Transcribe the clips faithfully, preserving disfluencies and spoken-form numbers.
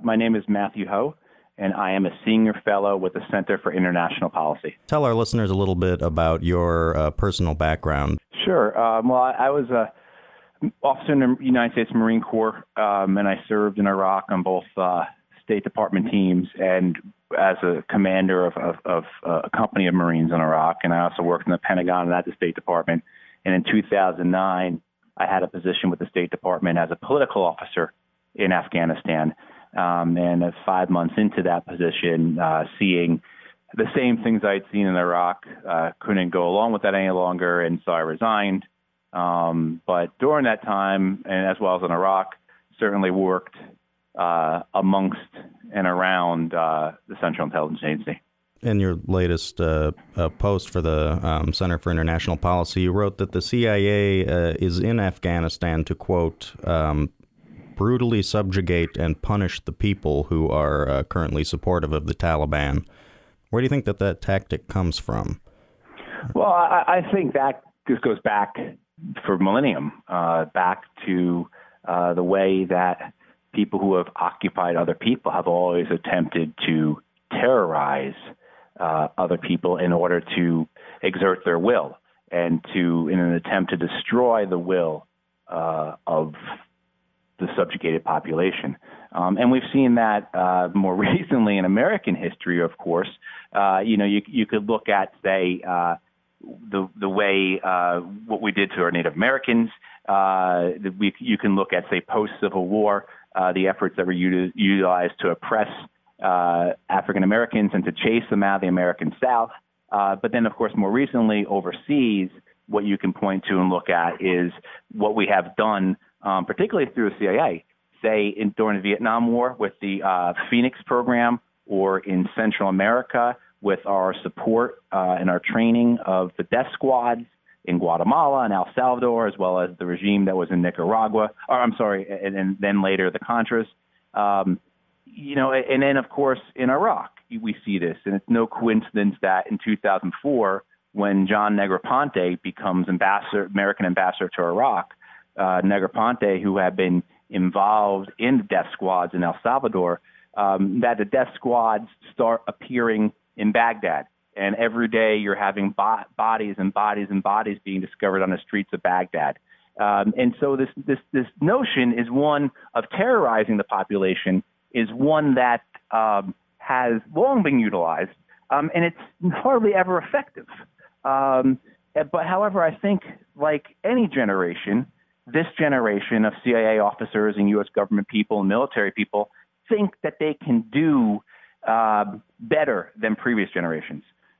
My name is Matthew Ho, and I am a senior fellow with the Center for International Policy. Tell our listeners a little bit about your uh, personal background. Sure. Um, well, I, I was a officer in the United States Marine Corps, um, and I served in Iraq on both uh, State Department teams and as a commander of, of, of uh, a company of Marines in Iraq. And I also worked in the Pentagon and at the State Department. And in two thousand nine, I had a position with the State Department as a political officer in Afghanistan. Um, and uh, five months into that position, uh, seeing the same things I'd seen in Iraq, uh, couldn't go along with that any longer, and so I resigned. Um, but during that time, and as well as in Iraq, certainly worked uh, amongst and around uh, the Central Intelligence Agency. In your latest uh, uh, post for the um, Center for International Policy, you wrote that the C I A uh, is in Afghanistan to, quote, um, brutally subjugate and punish the people who are uh, currently supportive of the Taliban. Where do you think that that tactic comes from? Well, I, I think that just goes back for millennium, uh, back to uh, the way that people who have occupied other people have always attempted to terrorize uh, other people in order to exert their will and to, in an attempt to destroy the will uh, of the subjugated population. Um, and we've seen that uh, more recently in American history, of course. Uh, you know, you, you could look at, say, uh, the the way uh, what we did to our Native Americans. Uh, we, you can look at, say, post-Civil War, uh, the efforts that were util- utilized to oppress uh, African Americans and to chase them out of the American South. Uh, but then, of course, more recently overseas, what you can point to and look at is what we have done, um, particularly through the C I A, say in, during the Vietnam War with the uh, Phoenix program, or in Central America with our support uh, and our training of the death squads in Guatemala and El Salvador, as well as the regime that was in Nicaragua, or I'm sorry, and, and then later the Contras. Um, you know, and then, of course, in Iraq, we see this. And it's no coincidence that in two thousand four, when John Negroponte becomes ambassador, American ambassador to Iraq, uh, Negroponte, who had been involved in the death squads in El Salvador, um, that the death squads start appearing in Baghdad. And every day you're having bo- bodies and bodies and bodies being discovered on the streets of Baghdad. Um, and so this, this, this notion is one of terrorizing the population, is one that um, has long been utilized, um, and it's hardly ever effective. Um, but however, I think like any generation, this generation of C I A officers and U S government people and military people think that they can do uh, better than previous generations.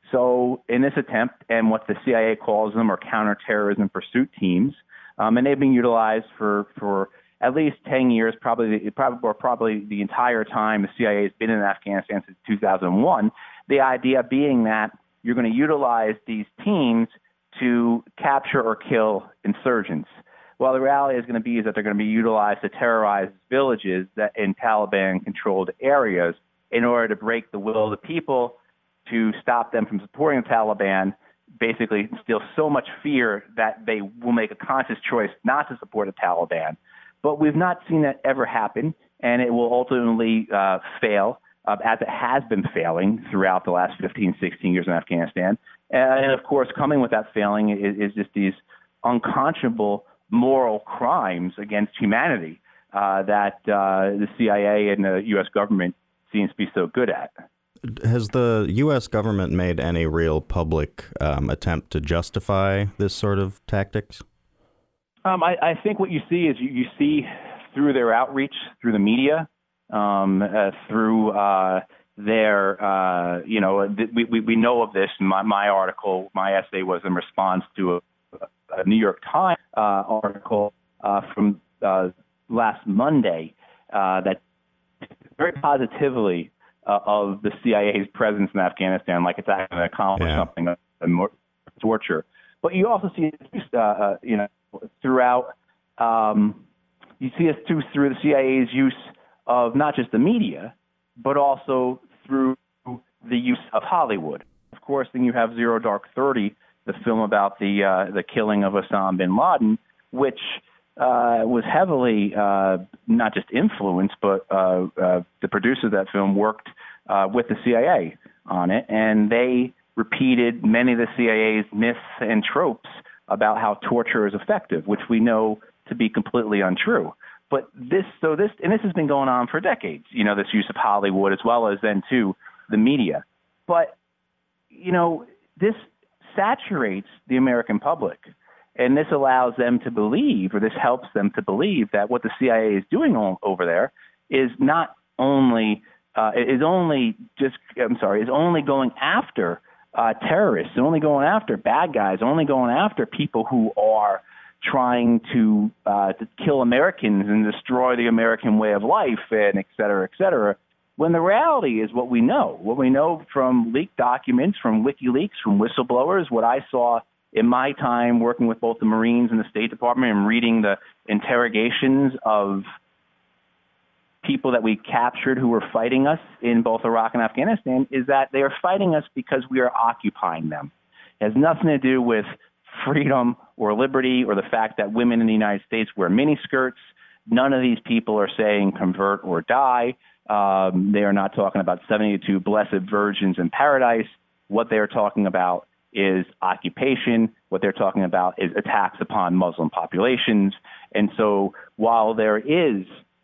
So in this attempt, and what the C I A calls them are counterterrorism pursuit teams, um, and they've been utilized for, for at least ten years, probably, probably, or probably the entire time the C I A has been in Afghanistan since two thousand one, the idea being that you're going to utilize these teams to capture or kill insurgents. Well, the reality is going to be is that they're going to be utilized to terrorize villages that in Taliban-controlled areas in order to break the will of the people, to stop them from supporting the Taliban, basically instill so much fear that they will make a conscious choice not to support the Taliban. But we've not seen that ever happen, and it will ultimately uh, fail, uh, as it has been failing throughout the last fifteen, sixteen years in Afghanistan. And, of course, coming with that failing is, is just these unconscionable moral crimes against humanity uh, that uh, the C I A and the U S government seems to be so good at. Has the U S government made any real public um, attempt to justify this sort of tactics? Um, I, I think what you see is you, you see through their outreach, through the media, um, uh, through uh, their, uh, you know, th- we, we, we know of this. My, my article, my essay was in response to a, a New York Times uh, article uh, from uh, last Monday uh, that very positively uh, of the C I A's presence in Afghanistan, like it's actually going to accomplish yeah. something, uh, more torture. But you also see, uh, uh, you know, throughout, um, you see us through, through the C I A's use of not just the media, but also through the use of Hollywood. Of course, then you have Zero Dark Thirty, the film about the uh, the killing of Osama bin Laden, which uh, was heavily uh, not just influenced, but uh, uh, the producers of that film worked uh, with the C I A on it, and they repeated many of the C I A's myths and tropes about how torture is effective, which we know to be completely untrue. But this, so this, and this has been going on for decades, you know, this use of Hollywood as well as then too the media. But, you know, this saturates the American public, and this allows them to believe, or this helps them to believe, that what the C I A is doing on, over there is not only, uh, is only just, I'm sorry, is only going after uh, terrorists, only going after bad guys, only going after people who are trying to, uh, to kill Americans and destroy the American way of life, and et cetera, et cetera, when the reality is what we know, what we know from leaked documents, from WikiLeaks, from whistleblowers, what I saw in my time working with both the Marines and the State Department and reading the interrogations of people that we captured who were fighting us in both Iraq and Afghanistan, is that they are fighting us because we are occupying them. It has nothing to do with freedom or liberty or the fact that women in the United States wear miniskirts. None of these people are saying convert or die. Um, they are not talking about seventy-two blessed virgins in paradise. What they're talking about is occupation. What they're talking about is attacks upon Muslim populations. And so while there is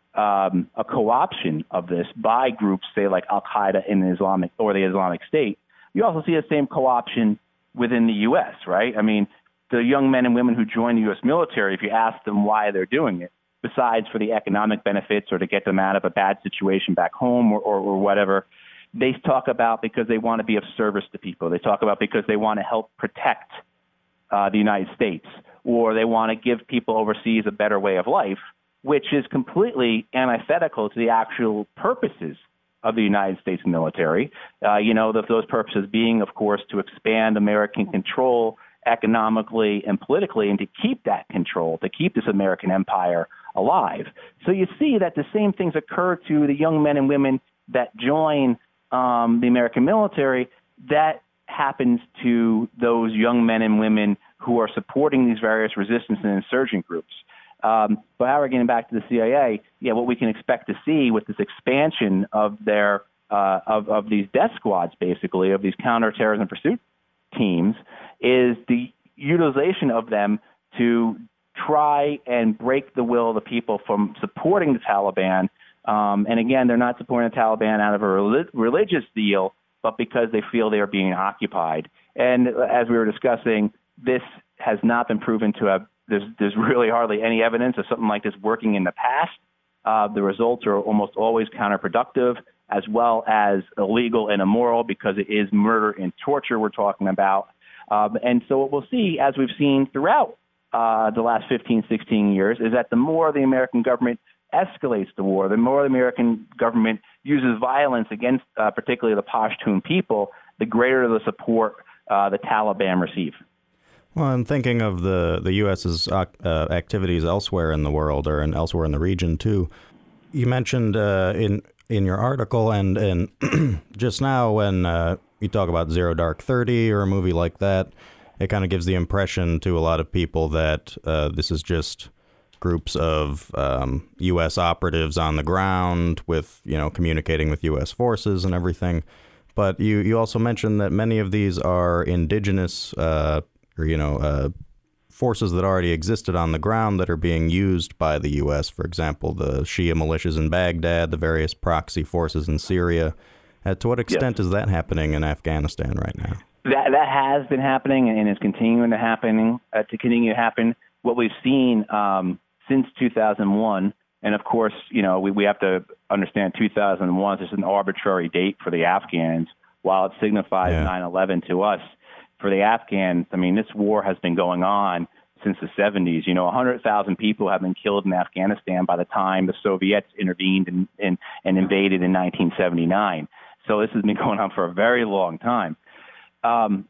um, a co-option of this by groups, say like Al-Qaeda in the Islamic or the Islamic State, you also see the same co-option within the U S, right? I mean, the young men and women who join the U S military, if you ask them why they're doing it, besides for the economic benefits or to get them out of a bad situation back home or, or, or whatever, they talk about because they want to be of service to people. They talk about because they want to help protect uh, the United States, or they want to give people overseas a better way of life, which is completely antithetical to the actual purposes of the United States military. Uh, you know, the, those purposes being, of course, to expand American control economically and politically, and to keep that control, to keep this American empire alive. So you see that the same things occur to the young men and women that join um, the American military. That happens to those young men and women who are supporting these various resistance and insurgent groups. Um, but however, getting back to the C I A, yeah, what we can expect to see with this expansion of their uh, of, of these death squads, basically, of these counterterrorism pursuit teams, is the utilization of them to try and break the will of the people from supporting the Taliban. Um, and again, they're not supporting the Taliban out of a relig- religious deal, but because they feel they are being occupied. And as we were discussing, this has not been proven to have, there's, there's really hardly any evidence of something like this working in the past. Uh, the results are almost always counterproductive, as well as illegal and immoral, because it is murder and torture we're talking about. Um, and so what we'll see, as we've seen throughout uh, the last fifteen, sixteen years, is that the more the American government escalates the war, the more the American government uses violence against uh, particularly the Pashtun people, the greater the support uh, the Taliban receive. Well, I'm thinking of the, the U S's uh, activities elsewhere in the world, or in, elsewhere in the region, too. You mentioned uh, in in your article and, and just now when uh, you talk about Zero Dark Thirty or a movie like that, it kind of gives the impression to a lot of people that uh, this is just groups of um, U S operatives on the ground with, you know, communicating with U S forces and everything. But you, you also mentioned that many of these are indigenous uh or, you know, uh, forces that already existed on the ground that are being used by the U S. For example, the Shia militias in Baghdad, the various proxy forces in Syria. Uh, to what extent yes. is that happening in Afghanistan right now? That that has been happening and is continuing to happen. Uh, to continue to happen. What we've seen um, since two thousand one, and of course, you know, we, we have to understand two thousand one is just an arbitrary date for the Afghans, while it signifies yeah. nine eleven to us. For the Afghans, I mean, this war has been going on since the seventies. You know, one hundred thousand people have been killed in Afghanistan by the time the Soviets intervened and, and, and invaded in nineteen seventy-nine. So this has been going on for a very long time. Um,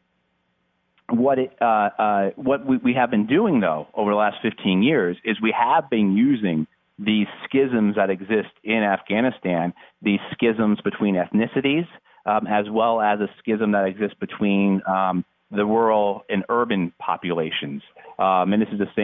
what it, uh, uh, what we, we have been doing, though, over the last fifteen years is we have been using these schisms that exist in Afghanistan, these schisms between ethnicities, um, as well as a schism that exists between um, the rural and urban populations. Um, and this is the same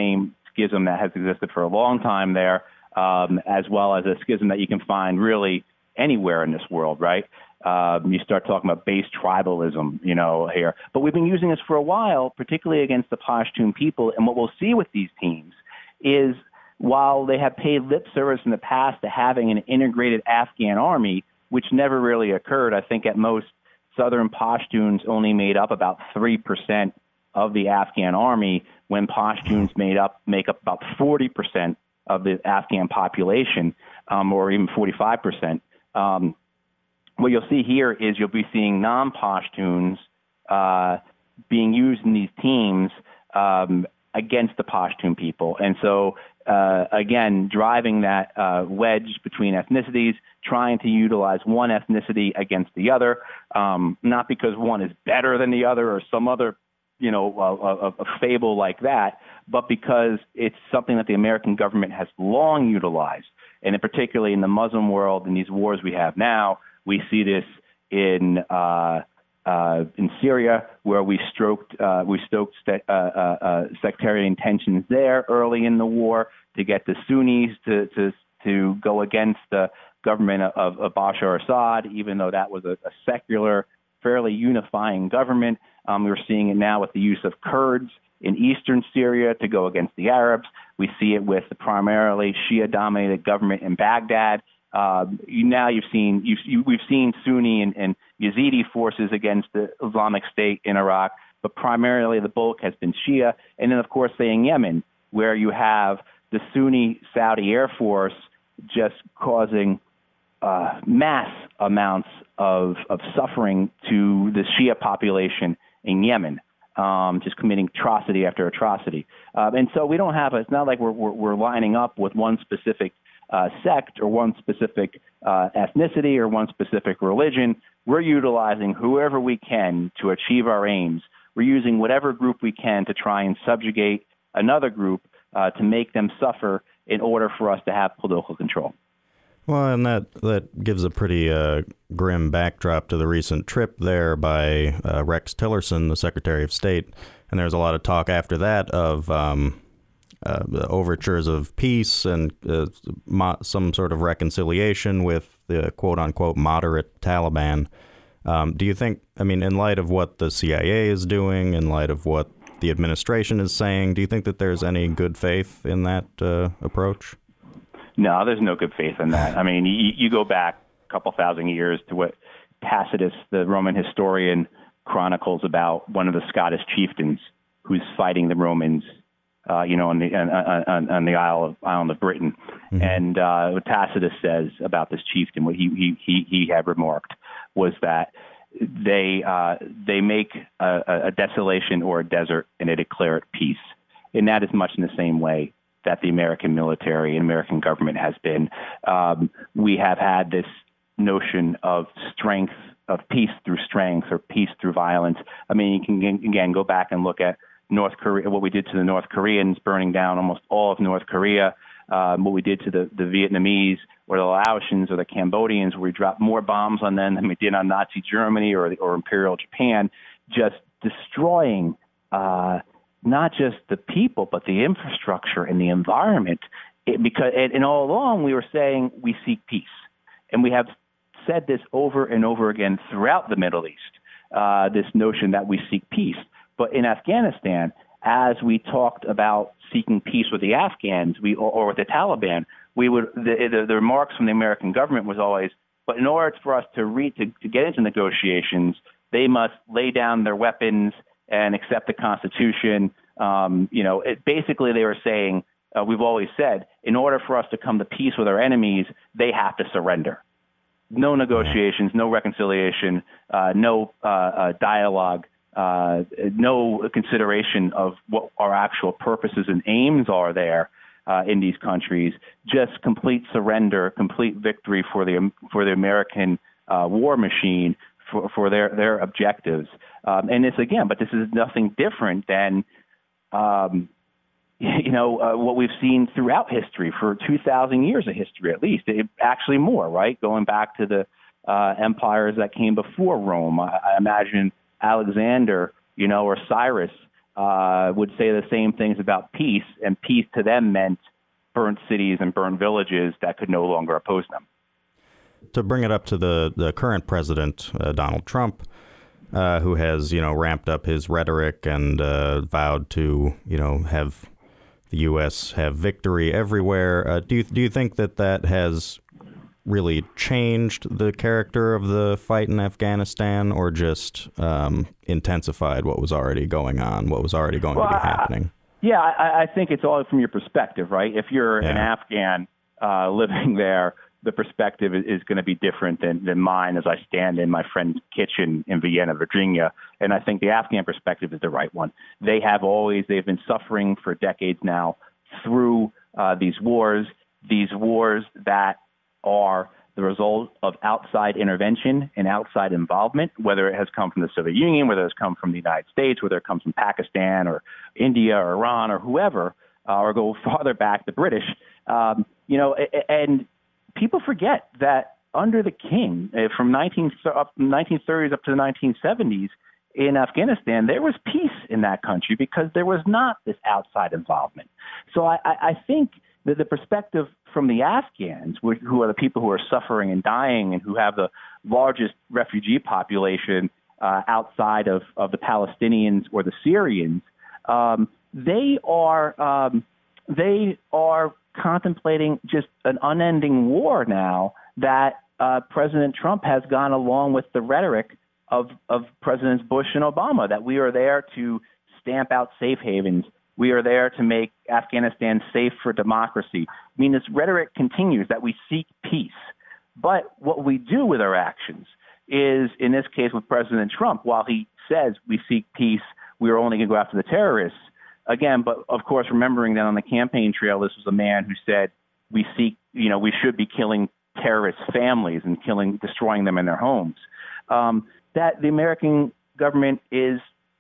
schism that has existed for a long time there, um, as well as a schism that you can find really anywhere in this world, right? Um, you start talking about base tribalism, you know, here. But we've been using this for a while, particularly against the Pashtun people. And what we'll see with these teams is while they have paid lip service in the past to having an integrated Afghan army, which never really occurred, I think at most Southern Pashtuns only made up about three percent of the Afghan army, when Pashtuns made up make up about forty percent of the Afghan population, um, or even forty-five percent. Um, what you'll see here is you'll be seeing non-Pashtuns uh, being used in these teams um, against the Pashtun people. And so, uh, again, driving that uh, wedge between ethnicities, trying to utilize one ethnicity against the other, um, not because one is better than the other or some other, you know, a, a, a fable like that, but because it's something that the American government has long utilized. And in particularly in the Muslim world, in these wars we have now, we see this in uh, uh, in Syria, where we stroked uh, we stoked st- uh, uh, uh, sectarian tensions there early in the war to get the Sunnis to to to go against the government of, of Bashar Assad, even though that was a, a secular, fairly unifying government. Um, we're seeing it now with the use of Kurds in eastern Syria to go against the Arabs. We see it with the primarily Shia-dominated government in Baghdad. Uh, you, now you've seen you've, you, we've seen Sunni and, and Yazidi forces against the Islamic State in Iraq, but primarily the bulk has been Shia. And then, of course, say in Yemen, where you have the Sunni Saudi Air Force just causing uh, mass amounts of, of suffering to the Shia population in Yemen. Um, just committing atrocity after atrocity. Uh, and so we don't have, a, it's not like we're, we're, we're lining up with one specific uh, sect or one specific uh, ethnicity or one specific religion. We're utilizing whoever we can to achieve our aims. We're using whatever group we can to try and subjugate another group uh, to make them suffer in order for us to have political control. Well, and that, that gives a pretty uh, grim backdrop to the recent trip there by uh, Rex Tillerson, the Secretary of State. And there's a lot of talk after that of um, uh, the overtures of peace and uh, mo- some sort of reconciliation with the quote-unquote moderate Taliban. Um, do you think, I mean, in light of what the C I A is doing, in light of what the administration is saying, do you think that there's any good faith in that uh, approach? No, there's no good faith in that. I mean, you, you go back a couple thousand years to what Tacitus, the Roman historian, chronicles about one of the Scottish chieftains who's fighting the Romans, uh, you know, on the on, on, on the Isle of Island of Britain. Mm-hmm. And uh, what Tacitus says about this chieftain, what he he he, he had remarked was that they uh, they make a, a desolation or a desert and they declare it peace, and that is much in the same way that the American military and American government has been. Um, we have had this notion of strength, of peace through strength or peace through violence. I mean, you can, again, go back and look at North Korea, what we did to the North Koreans, burning down almost all of North Korea, um, what we did to the, the Vietnamese or the Laotians or the Cambodians, where we dropped more bombs on them than we did on Nazi Germany or, or Imperial Japan, just destroying uh not just the people, but the infrastructure and the environment. It, because and, and all along we were saying we seek peace, and we have said this over and over again throughout the Middle East. Uh, this notion that we seek peace, but in Afghanistan, as we talked about seeking peace with the Afghans, we or, or with the Taliban, we would the, the, the remarks from the American government was always, but in order for us to read to, to get into negotiations, they must lay down their weapons and accept the Constitution. Um, you know, it, basically they were saying, uh, we've always said, in order for us to come to peace with our enemies, they have to surrender. No negotiations, no reconciliation, uh, no uh, uh, dialogue, uh, no consideration of what our actual purposes and aims are there uh, in these countries. Just complete surrender, complete victory for the for the American uh, war machine, for, for their, their objectives. Um, and this, again, but this is nothing different than, um, you know, uh, what we've seen throughout history for two thousand years of history, at least. It, actually more, right? Going back to the uh, empires that came before Rome. I, I imagine Alexander, you know, or Cyrus uh, would say the same things about peace, and peace to them meant burnt cities and burnt villages that could no longer oppose them. To bring it up to the, the current president, uh, Donald Trump, uh, who has, you know, ramped up his rhetoric and uh, vowed to, you know, have the U S have victory everywhere. Uh, do you, do you think that that has really changed the character of the fight in Afghanistan, or just um, intensified what was already going on, what was already going well, to be happening? I, yeah, I, I think it's all from your perspective, right? If you're yeah. an Afghan uh, living there, the perspective is going to be different than, than mine as I stand in my friend's kitchen in Vienna, Virginia. And I think the Afghan perspective is the right one. They have always, they've been suffering for decades now through uh, these wars, these wars that are the result of outside intervention and outside involvement, whether it has come from the Soviet Union, whether it's come from the United States, whether it comes from Pakistan or India or Iran or whoever, uh, or go farther back, the British. Um, you know, and people forget that under the king, uh, from nineteen, up, nineteen thirties up to the nineteen seventies, in Afghanistan, there was peace in that country because there was not this outside involvement. So I, I think that the perspective from the Afghans, who are the people who are suffering and dying and who have the largest refugee population uh, outside of, of the Palestinians or the Syrians, um, they are um, they are contemplating just an unending war now that uh, President Trump has gone along with the rhetoric of, of Presidents Bush and Obama, that we are there to stamp out safe havens. We are there to make Afghanistan safe for democracy. I mean, this rhetoric continues that we seek peace. But what we do with our actions is, in this case with President Trump, while he says we seek peace, we are only going to go after the terrorists. Again, but of course, remembering that on the campaign trail, this was a man who said we seek, you know, we should be killing terrorist families and killing, destroying them in their homes. Um, that the American government is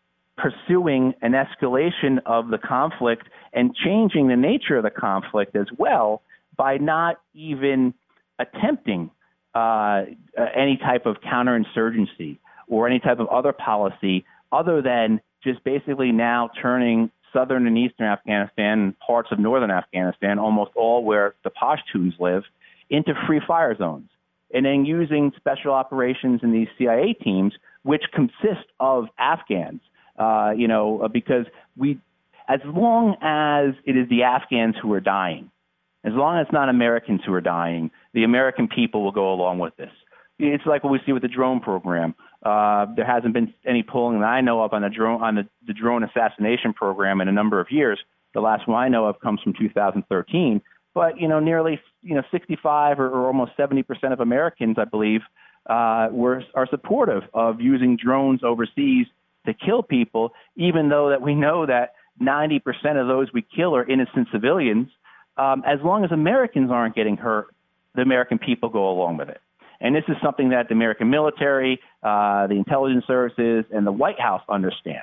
pursuing an escalation of the conflict and changing the nature of the conflict as well by not even attempting uh, any type of counterinsurgency or any type of other policy other than just basically now turning southern and eastern Afghanistan and parts of northern Afghanistan, almost all where the Pashtuns live, into free fire zones. And then using special operations in these C I A teams, which consist of Afghans, uh, you know, because we, as long as it is the Afghans who are dying, as long as it's not Americans who are dying, the American people will go along with this. It's like what we see with the drone program. Uh, there hasn't been any polling that I know of on the drone on the, the drone assassination program in a number of years. The last one I know of comes from two thousand thirteen. But you know, nearly you know sixty-five or, or almost seventy percent of Americans, I believe, uh, were are supportive of using drones overseas to kill people, even though that we know that ninety percent of those we kill are innocent civilians. Um, as long as Americans aren't getting hurt, the American people go along with it. And this is something that the American military, uh, the intelligence services, and the White House understand.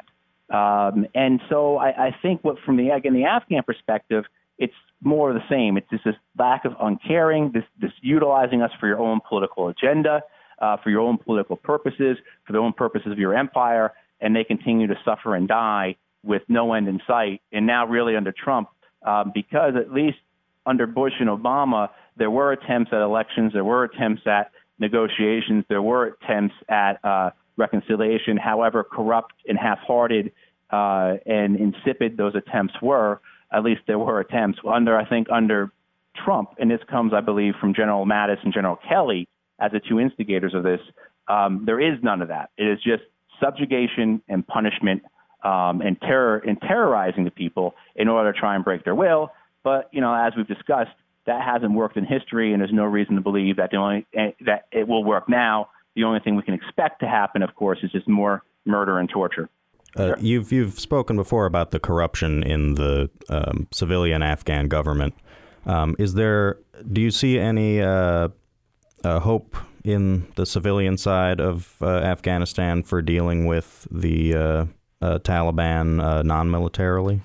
Um, and so I, I think what from the, again, the Afghan perspective, it's more of the same. It's just this lack of uncaring, this, this utilizing us for your own political agenda, uh, for your own political purposes, for the own purposes of your empire, and they continue to suffer and die with no end in sight. And now really under Trump, um, because at least under Bush and Obama, there were attempts at elections, there were attempts at negotiations, there were attempts at uh, reconciliation, however corrupt and half-hearted uh, and insipid those attempts were. At least there were attempts. Under, I think, under Trump, and this comes, I believe, from General Mattis and General Kelly as the two instigators of this, um, there is none of that. It is just subjugation and punishment um, and terror and terrorizing the people in order to try and break their will. But, you know, as we've discussed, that hasn't worked in history, and there's no reason to believe that the only that it will work now. The only thing we can expect to happen, of course, is just more murder and torture. Uh, sure. You've you've spoken before about the corruption in the um, civilian Afghan government. Um, is there? Do you see any uh, uh, hope in the civilian side of uh, Afghanistan for dealing with the uh, uh, Taliban uh, non-militarily?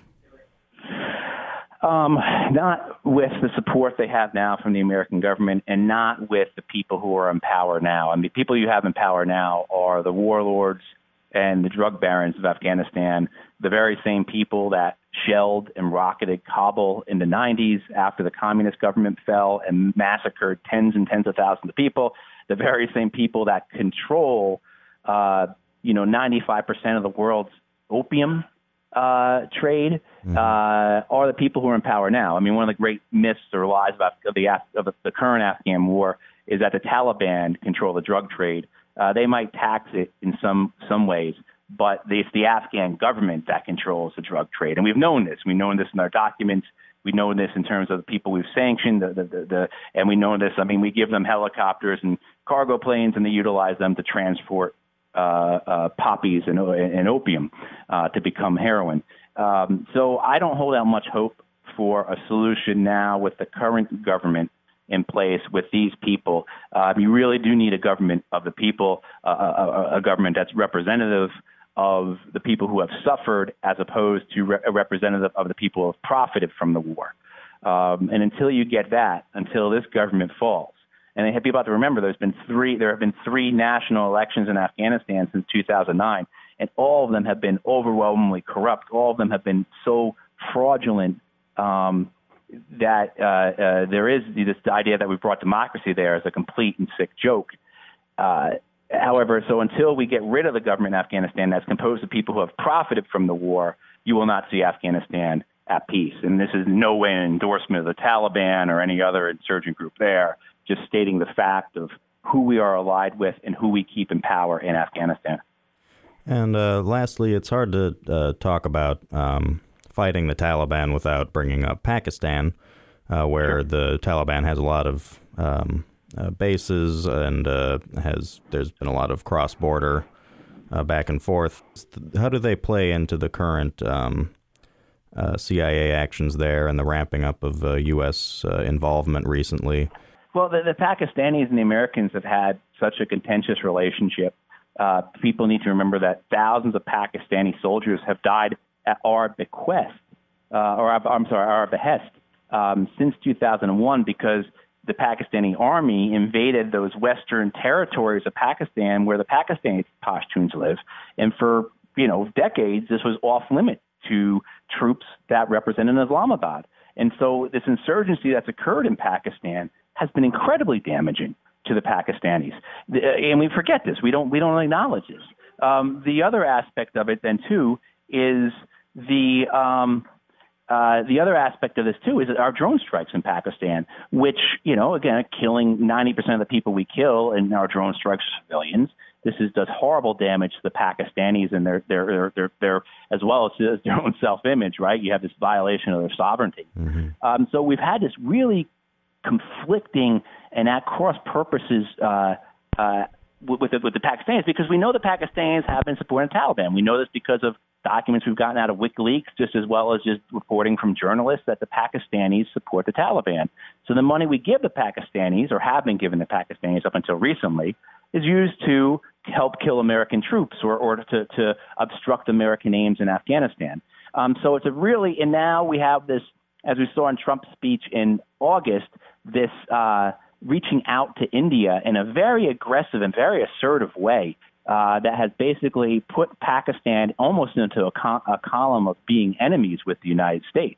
Um, not with the support they have now from the American government, and not with the people who are in power now. I mean, the people you have in power now are the warlords and the drug barons of Afghanistan, the very same people that shelled and rocketed Kabul in the nineties after the communist government fell and massacred tens and tens of thousands of people, the very same people that control, uh, you know, ninety-five percent of the world's opium uh, trade, mm-hmm. uh, are the people who are in power now. I mean, one of the great myths or lies about of the, of the current Afghan war is that the Taliban control the drug trade. Uh, they might tax it in some some ways, but it's the Afghan government that controls the drug trade. And we've known this. We've known this in our documents. We know this in terms of the people we've sanctioned, the, the, the, the, and we know this. I mean, we give them helicopters and cargo planes, and they utilize them to transport uh, uh, poppies and, and opium uh, to become heroin. Um, so I don't hold out much hope for a solution now with the current government in place with these people. Uh, you really do need a government of the people, uh, a, a government that's representative of the people who have suffered as opposed to re- a representative of the people who have profited from the war. Um, and until you get that, until this government falls, and they have people have to remember there's been three, there have been three national elections in Afghanistan since two thousand nine, and all of them have been overwhelmingly corrupt. All of them have been so fraudulent um, that uh, uh, there is this idea that we brought democracy there as a complete and sick joke. Uh, however, so until we get rid of the government in Afghanistan that's composed of people who have profited from the war, you will not see Afghanistan at peace. And this is no way an endorsement of the Taliban or any other insurgent group there, just stating the fact of who we are allied with and who we keep in power in Afghanistan. And uh, lastly, it's hard to uh, talk about um, fighting the Taliban without bringing up Pakistan, uh, where Sure. the Taliban has a lot of um, uh, bases and uh, has there's been a lot of cross-border uh, back and forth. How do they play into the current um, uh, C I A actions there and the ramping up of uh, U S uh, involvement recently? Well, the, the Pakistanis and the Americans have had such a contentious relationship. Uh, people need to remember that thousands of Pakistani soldiers have died at our bequest, uh, or I'm sorry, our behest, um, since two thousand one, because the Pakistani army invaded those western territories of Pakistan where the Pakistani Pashtuns live, and for you know decades this was off limit to troops that represented Islamabad. And so this insurgency that's occurred in Pakistan has been incredibly damaging to the Pakistanis, and we forget this. We don't we don't acknowledge this. Um, the other aspect of it, then, too, is the um, uh, the other aspect of this too is our drone strikes in Pakistan, which you know again are killing ninety percent of the people we kill, and our drone strikes are civilians. This is does horrible damage to the Pakistanis and their their their their, their as well as their own self-image. Right, you have this violation of their sovereignty. Mm-hmm. Um, so we've had this really conflicting and at cross purposes uh, uh, with, the, with the Pakistanis, because we know the Pakistanis have been supporting the Taliban. We know this because of documents we've gotten out of WikiLeaks, just as well as just reporting from journalists that the Pakistanis support the Taliban. So the money we give the Pakistanis, or have been given the Pakistanis up until recently, is used to help kill American troops or, or to, to obstruct American aims in Afghanistan. Um, so it's a really, and now we have this, as we saw in Trump's speech in August, this uh, reaching out to India in a very aggressive and very assertive way uh, that has basically put Pakistan almost into a, co- a column of being enemies with the United States.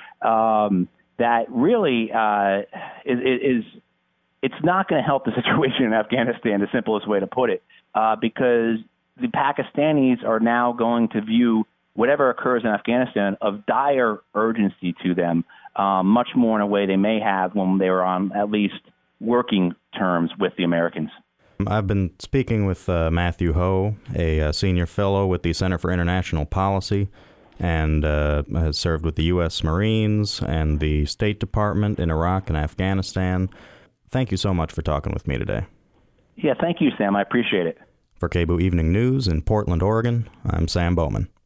Um, that really uh, is, is, it's not going to help the situation in Afghanistan, the simplest way to put it, uh, because the Pakistanis are now going to view whatever occurs in Afghanistan of dire urgency to them, um, much more in a way they may have when they were on at least working terms with the Americans. I've been speaking with uh, Matthew Hoh, a, a senior fellow with the Center for International Policy, and uh, has served with the U S Marines and the State Department in Iraq and Afghanistan. Thank you so much for talking with me today. Yeah, thank you, Sam. I appreciate it. For K B O O Evening News in Portland, Oregon, I'm Sam Bowman.